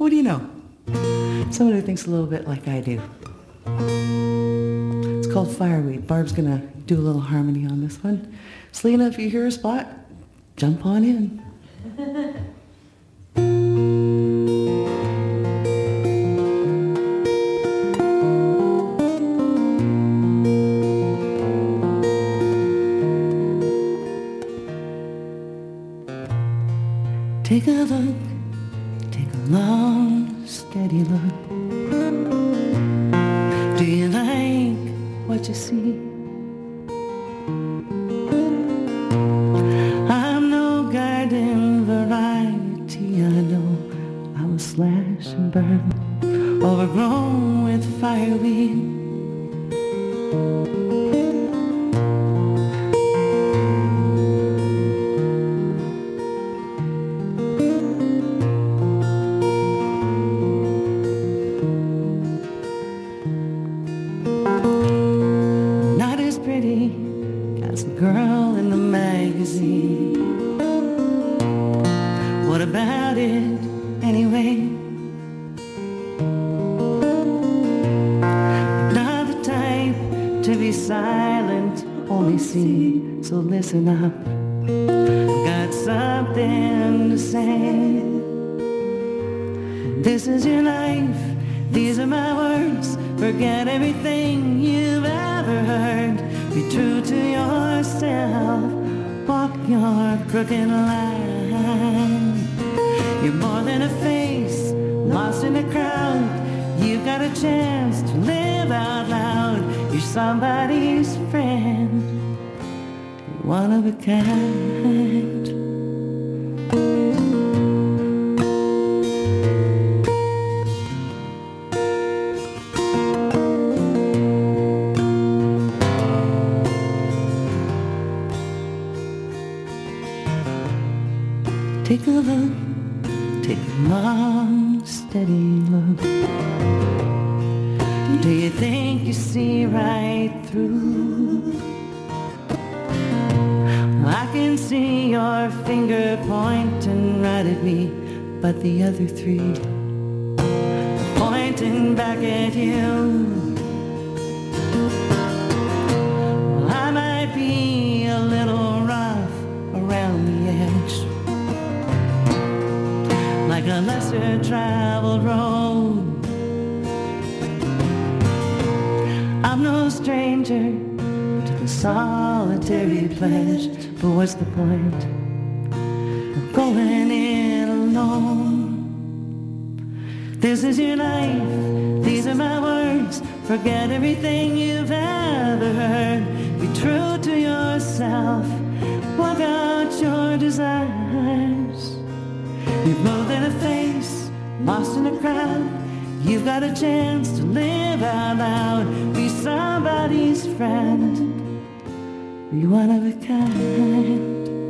What do you know? Someone who thinks a little bit like I do. It's called Fireweed. Barb's going to do a little harmony on this one. Selena, if you hear a spot, jump on in. Take a look, take a long, steady look. Do you like what you see? I'm no garden variety, I know. I'm a slash and burn, overgrown with fireweed. So listen up, I've got something to say. This is your life, these are my words. Forget everything you've ever heard. Be true to yourself, walk your crooked line. You're more than a face, lost in a crowd. You've got a chance to live out loud. You're somebody's friend, one of a kind. Take a look, take a long, steady look. Do you think you see right through? I can see your finger pointing right at me, but the other three pointing back at you. Well, I might be a little rough around the edge, like a lesser traveled road. I'm no stranger to the solitary pledge, but what's the point of going it alone? This is your life, these are my words. Forget everything you've ever heard. Be true to yourself, walk out your desires. You're more than a face, lost in a crowd. You've got a chance to live out loud. Be somebody's friend, be one of a kind.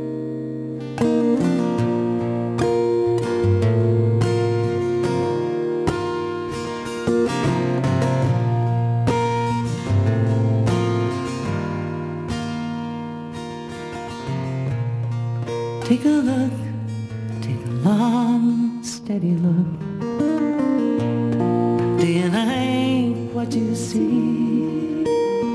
Take a look, take a long, steady look. Do you like what you see?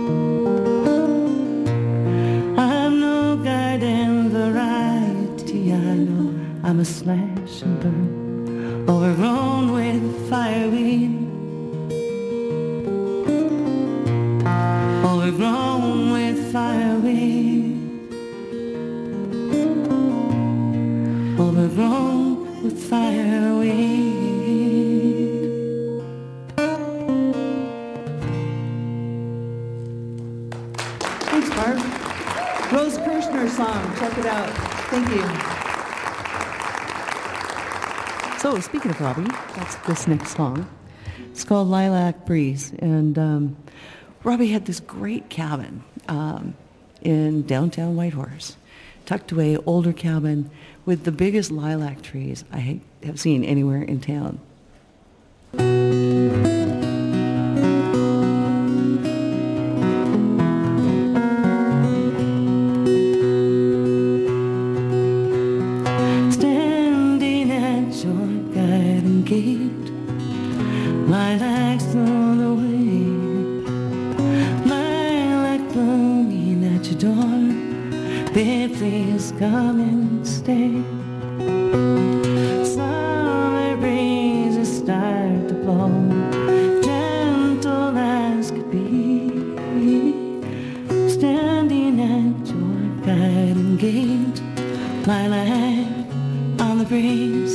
I'm no garden variety, I know. I'm a slash and burn, overgrown with fireweed. Overgrown with fireweed. Overgrown with fireweed. Thanks, Barb. Rose Kirshner's song. Check it out. Thank you. So, speaking of Robbie, that's this next song. It's called Lilac Breeze. And Robbie had this great cabin in downtown Whitehorse. Tucked away, older cabin with the biggest lilac trees I have seen anywhere in town. Standing at your garden gate, feet, lilacs through the wind, lilac blooming at your door. Babe, please come and stay. Summer breezes start to blow, gentle as could be, standing at your garden gate, lilac on the breeze.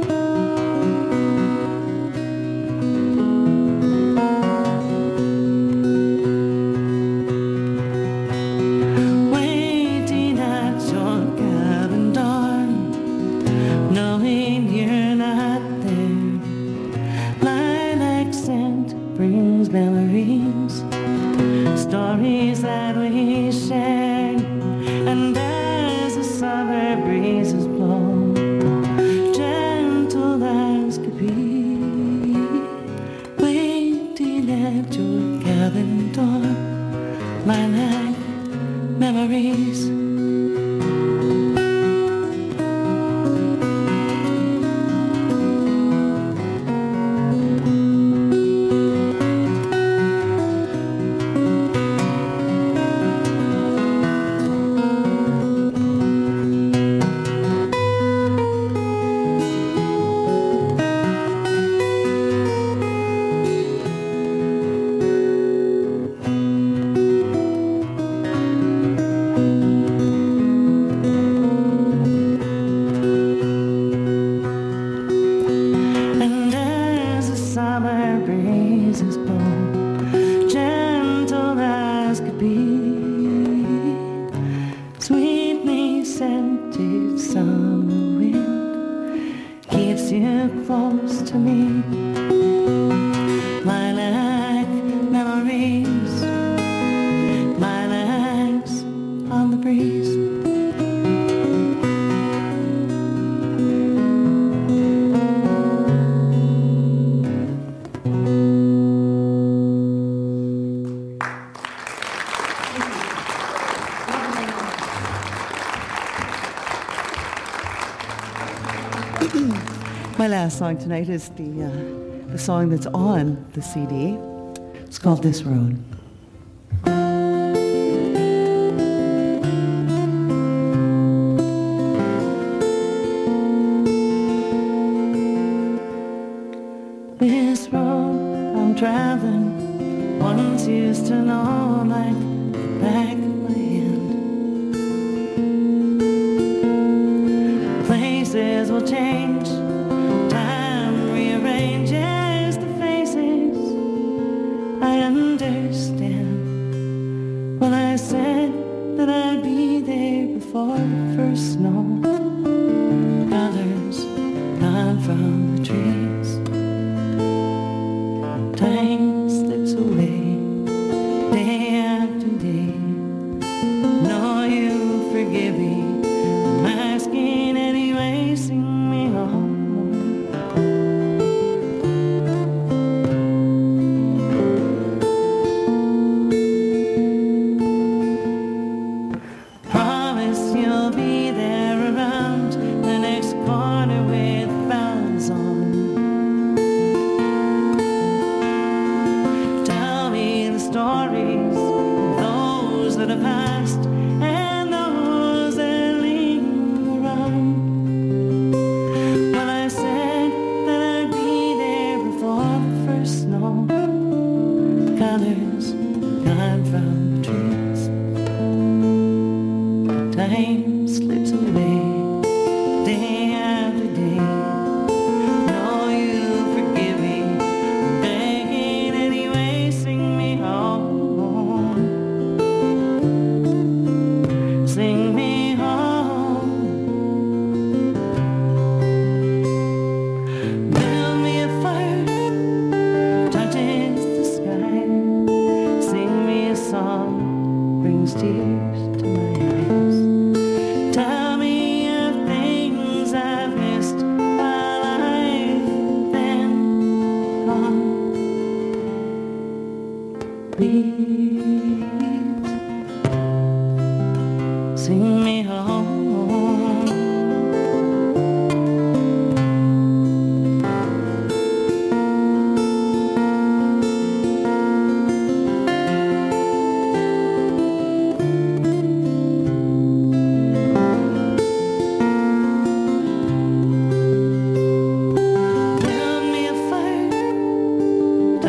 Waiting at your cabin door, knowing you're not there. Lilac scent brings memories, stories that we shared. And as the summer breezes blow, gentle as could be, waiting at your cabin door, lilac memories. And as the summer breezes blow, gentle as could be, sweetly scented summer wind keeps you close to me. Lilac memories, lilacs on the breeze. My last song tonight is the song that's on the CD. It's called This Road. This road I'm traveling once used to know like the back of my hand. Places will change, time rearranges the faces. I understand when I said that I'd be there before the first snow. Colors gone from the trees, time slips away, day after day. Know you forgive me, I'm asking anyway, sing me home.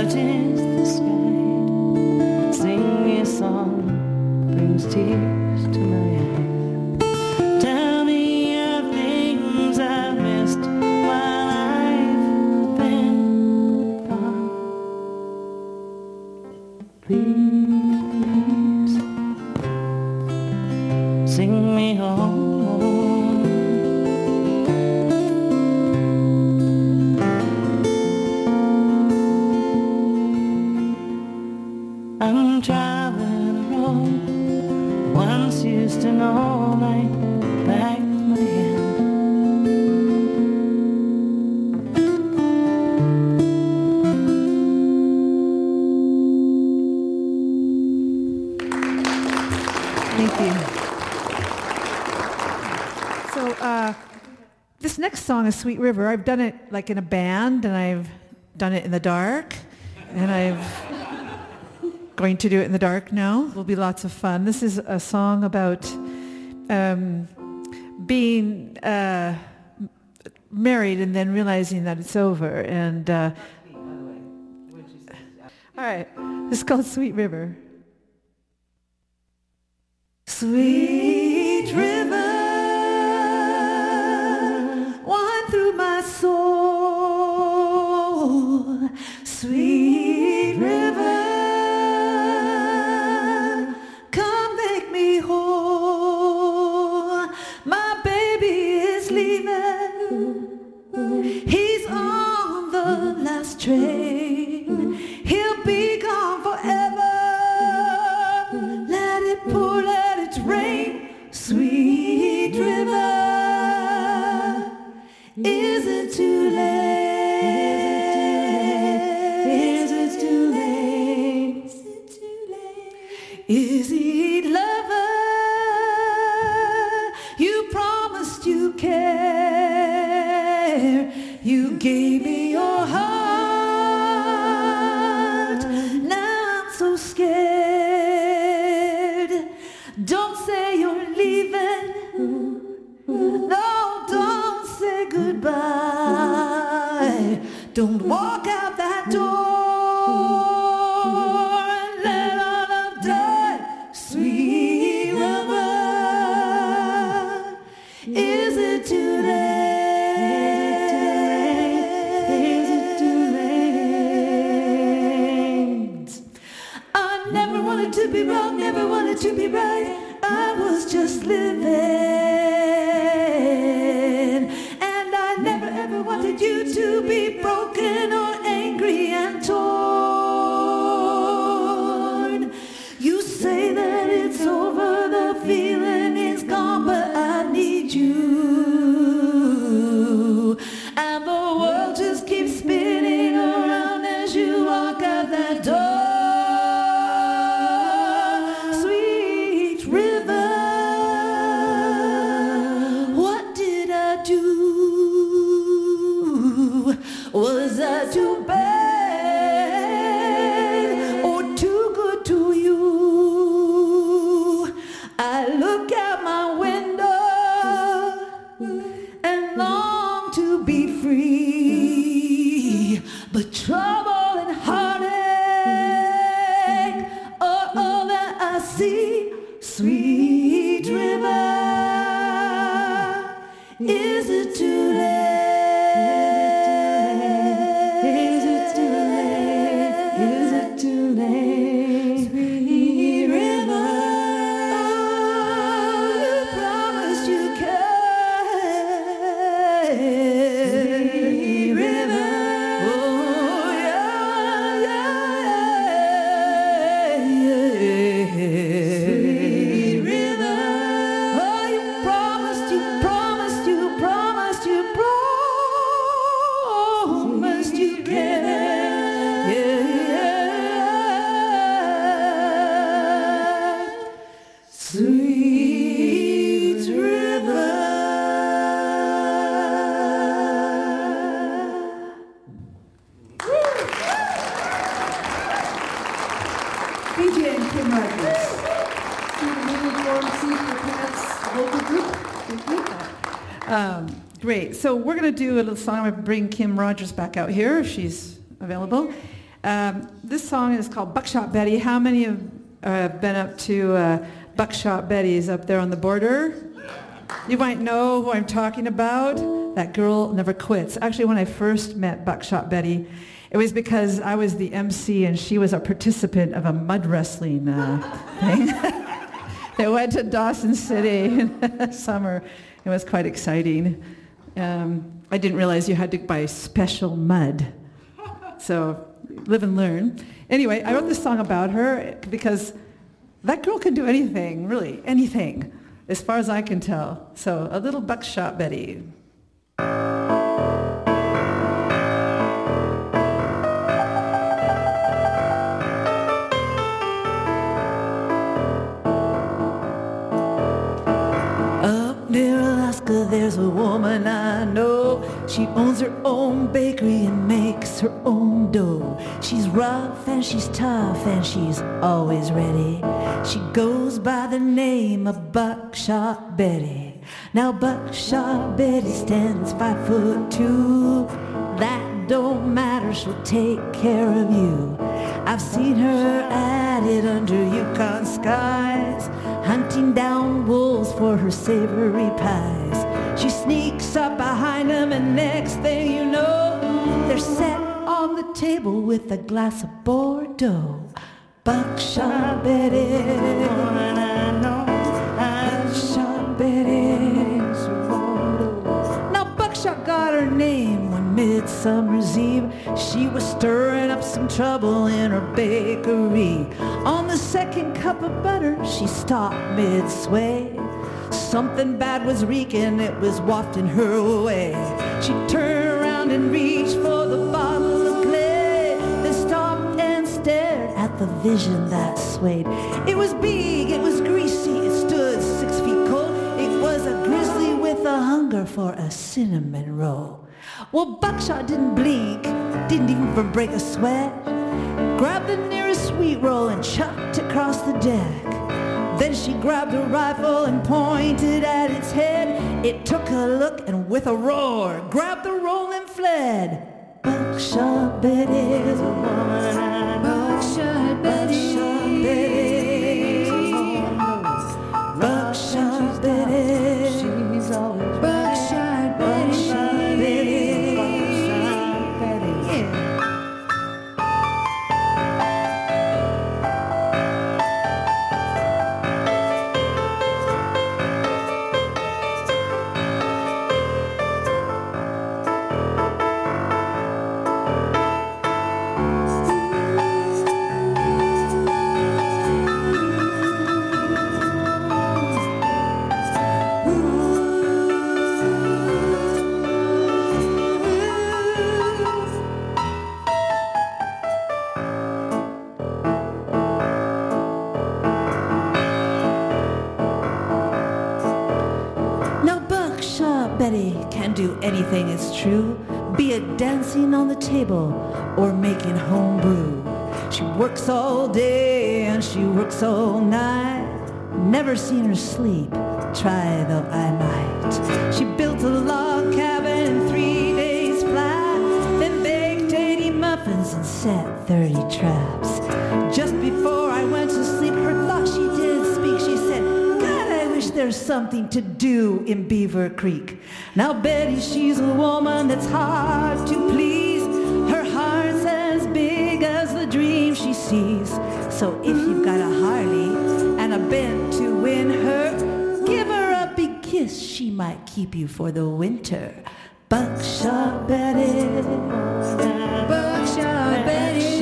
touches the sky. Sing me a song, brings tears to my eyes. Tell me of things I've missed while I've been gone. Please sing me home. I'm traveling a road once used to know like back of my hand. Thank you. So this next song is Sweet River. I've done it like in a band, and I've done it in the dark, and I've going to do it in the dark now. It will be lots of fun. This is a song about being married and then realizing that it's over. And all right, this is called Sweet River. Sweet river, wind through my soul. Sweet river, come make me whole. My baby is leaving. He's on the last train. He'll be gone forever. Let it pour, let it rain. Sweet river, is it too late? Is it too late? Is it too late? Is it lover? You promised you care. You gave me your heart. Now I'm so scared. Don't say you're leaving. No, don't say goodbye. Don't walk out that door and let our love die. Sweet river, is it too late? Is it too late? I never wanted to be wrong, never wanted to be right. I was just living, and I never ever wanted you to be broken or angry and torn. You say that it's over, the feeling is gone, but I need you, and the world just keeps spinning around as you walk out that door. Was I too bad or too good to you? I look out my window and long to be free, but trouble and heartache are all that I see. Sweet river, is it too late? Great. So we're going to do a little song. I'm going to bring Kim Rogers back out here if she's available. This song is called Buckshot Betty. How many have been up to Buckshot Betty's up there on the border? You might know who I'm talking about. That girl never quits. Actually, when I first met Buckshot Betty, it was because I was the MC and she was a participant of a mud wrestling thing. They went to Dawson City in the summer. It was quite exciting. I didn't realize you had to buy special mud. So live and learn. Anyway, I wrote this song about her because that girl can do anything, really, anything, as far as I can tell. So a little Buckshot Betty. Up near Alaska, there's a woman I know. She owns her own bakery and makes her own dough. She's rough and she's tough and she's always ready. She goes by the name of Buckshot Betty. Now Buckshot Betty stands 5'2". That don't matter, she'll take care of you. I've seen her at it under Yukon skies, hunting down wolves for her savory pies. She sneaks up behind them and next thing you know, they're set on the table with a glass of Bordeaux. Buckshot Betty, Buckshot Betty. Now Buckshot got her name one Midsummer's Eve. She was stirring up some trouble in her bakery. On the second cup of butter, she stopped mid-sway. Something bad was reeking, it was wafting her way. She turned around and reached for the bottle of clay, then stopped and stared at the vision that swayed. It was big, it was greasy, it stood 6 feet cold. It was a grizzly with a hunger for a cinnamon roll. Well, Buckshot didn't blink, didn't even break a sweat. Grabbed the nearest sweet roll and chucked it across the deck. Then she grabbed a rifle and pointed at its head. It took a look and with a roar, grabbed the roll and fled. Buckshot Betty is a woman I know. Buckshot Betty. Buckshot Betty. Buckshot Betty. She's always Buckshot Betty. Buckshot Betty. Buckshot Betty. Yeah. Do anything, it's true, be it dancing on the table or making home brew. She works all day and she works all night. Never seen her sleep, try though I might. She built a log cabin in 3 days flat, then baked 80 muffins and set 30 traps. Just before I went to sleep, her thought she did speak. She said, God, I wish there's something to do in Beaver Creek. Now Betty, she's a woman that's hard to please. Her heart's as big as the dream she sees. So if you've got a Harley and a bent to win her, give her a big kiss, she might keep you for the winter. Buckshot Betty, Buckshot Betty,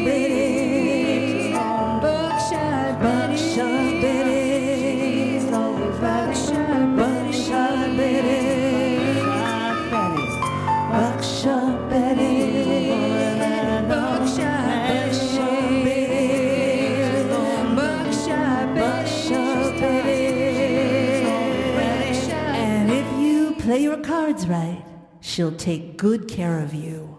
Buckshot Betty, Buckshot Betty, Buckshot Betty. Buckshot Betty, Buckshot Betty. And if you play your cards right, she'll take good care of you.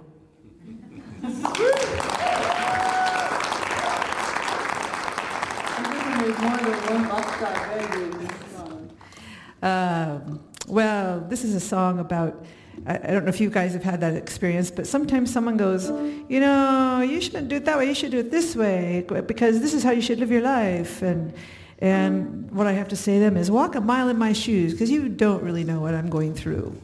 Well, this is a song about I don't know if you guys have had that experience, but sometimes someone goes, you know, you shouldn't do it that way, you should do it this way, because this is how you should live your life. And what I have to say to them is, walk a mile in my shoes, because you don't really know what I'm going through.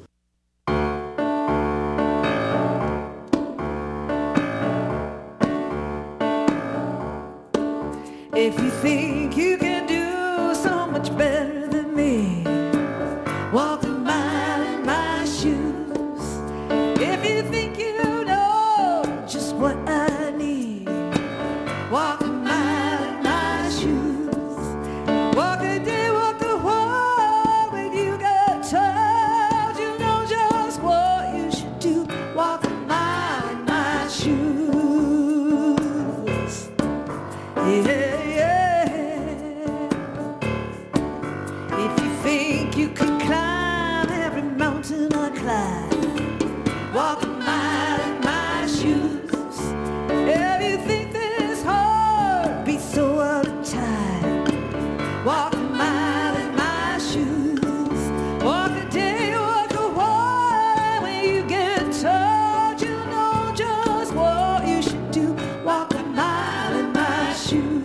If you think you can do so much better than me, walk a mile in my shoes. If you think you know just what I need, walk a mile in my shoes. Walk a day, walk a while. When you get tired, you know just what you should do. Walk a mile in my shoes. Yeah. You could climb every mountain I climb, walk a mile in my shoes. If you think this heart beats so out of time, walk a mile in my shoes. Walk a day, walk a while. When you get tired, you know just what you should do. Walk a mile in my shoes.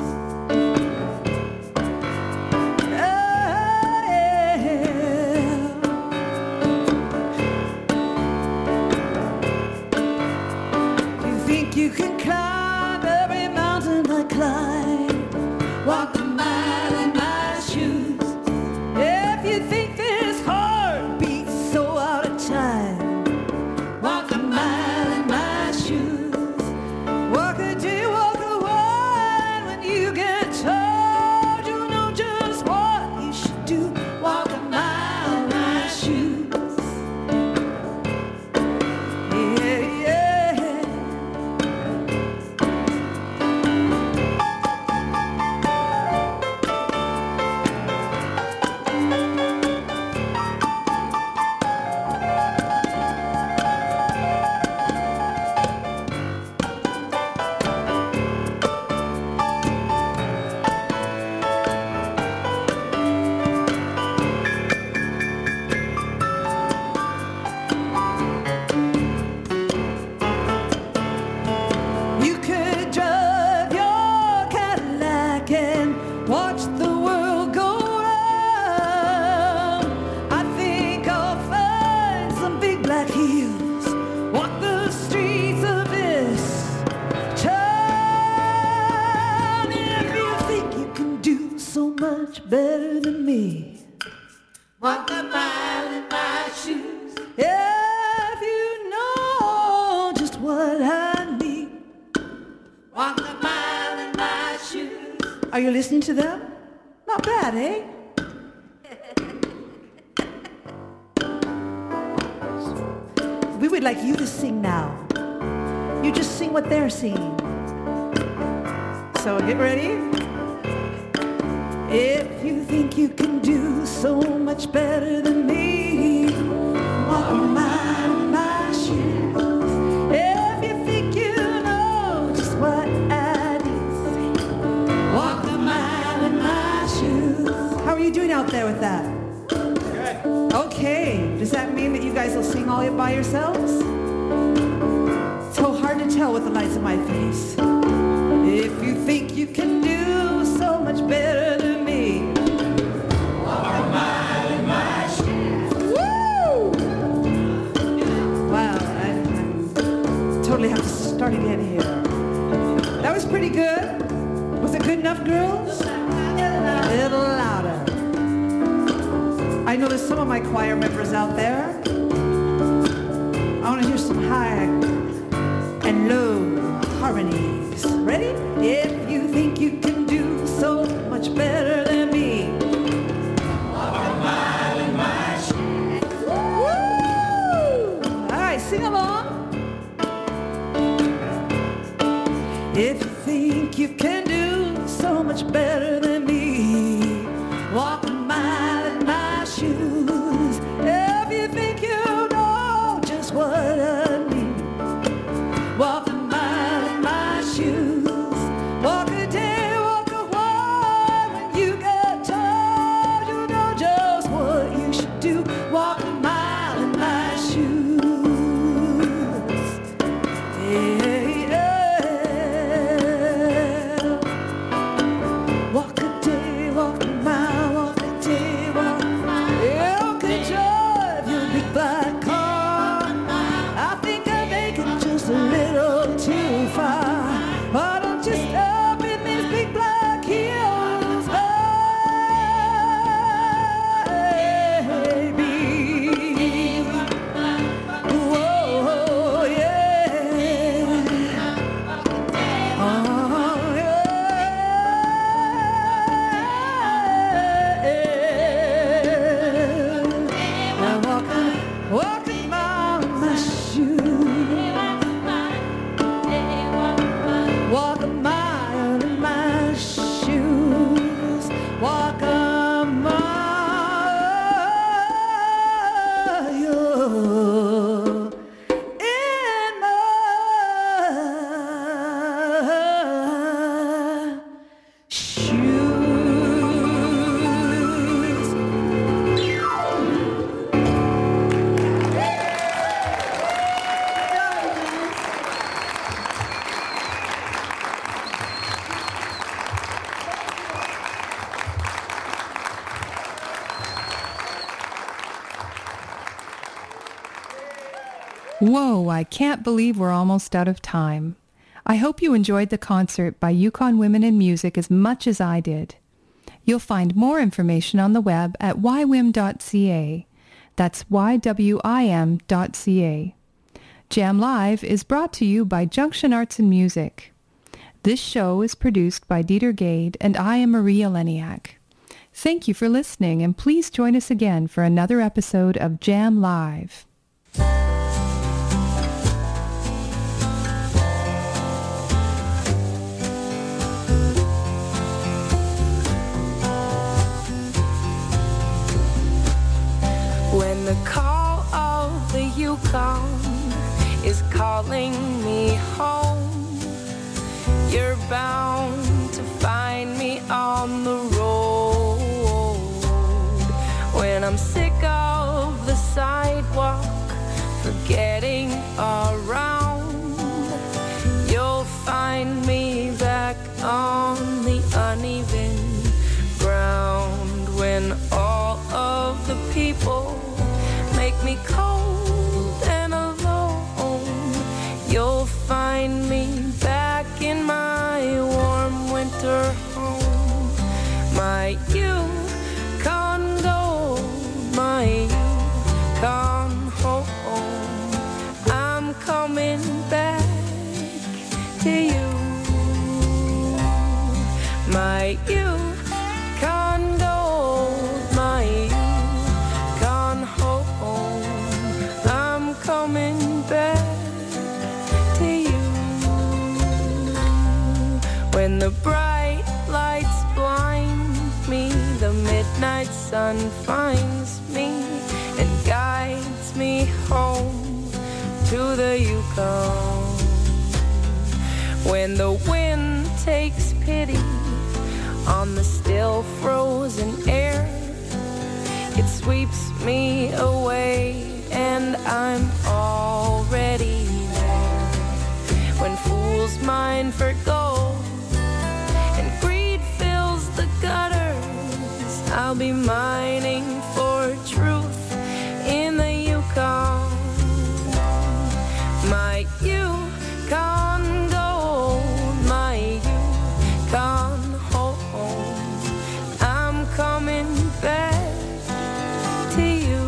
You can climb every mountain I climb, walk a mile in my shoes. If you think this heart beats so out of time, walk a mile in my shoes. Walk a day, walk a while. When you get tired, you know just what you should do. Walk a mile in my shoes. Watch the world go round. I think I'll find some big black heels, walk the streets of this town. If you think you can do so much better than me, walk a mile in my shoes. If you know just what I need, walk a mile in my shoes. Are you listening to them? Not bad, eh? We would like you to sing now. You just sing what they're singing. So get ready. If you think you can do so much better than me, walk a mile in my shoes. If you think you know just what I need, walk a mile in my shoes. How are you doing out there with that? Okay. Does that mean that you guys will sing all by yourselves? It's so hard to tell with the lights in my face. If you think you can do so much better than me, walk a mile in my shoes. Woo! Wow, I totally have to start again here. That was pretty good. Was it good enough, girls? A little louder. I know there's some of my choir members out there. I want to hear some high and low harmonies. Ready? If you think you can do so much better than me, walk a mile in my shoes. Woo! All right, sing along. If you think you can do so much better than me, walk a mile in my shoes. If you think you know just what I need, walk a mile in my shoes. Walk a day, walk a while. When you get tired, you know just what you should do. Walk a mile in my shoes. go too far. Why don't you stop in these big black hills, baby? Whoa, yeah. Oh, yeah. I'm walking on my shoes. Walk a mile in my shoes. Walk a mile in my shoes. Whoa, I can't believe we're almost out of time. I hope you enjoyed the concert by Yukon Women in Music as much as I did. You'll find more information on the web at ywim.ca. That's ywim.ca. Jam Live is brought to you by Junction Arts and Music. This show is produced by Dieter Gade and I am Maria Leniak. Thank you for listening and please join us again for another episode of Jam Live. When the call of the Yukon is calling me home, you're bound to find me on the road. When I'm sick of the sidewalk, forgetting around, you'll find me back on the uneven ground. When all of the people make me cold and alone, you'll find me back in my warm winter home. My Yukon gold, my Yukon home. I'm coming back to you. My Yukon gold, my Yukon home. I'm coming back to you. When the bright lights blind me, the midnight sun finds me and guides me home to the Yukon. When the wind takes pity on the still frozen air, it sweeps me away and I'm already there. When fools mine for gold and greed fills the gutters, I'll be mining for truth in the Yukon. My Yukon gold, my Yukon home. I'm coming back to you.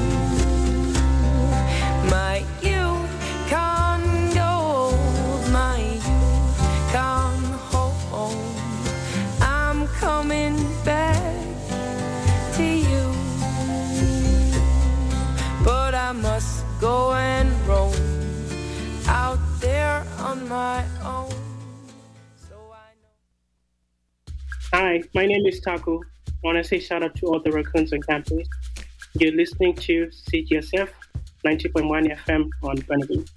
My Yukon gold, my Yukon home. I'm coming back to you. But I must go and roam out there on my own. Hi, my name is Taco. I want to say shout out to all the raccoons on campus. You're listening to CGSF 90.1 FM on Burnaby.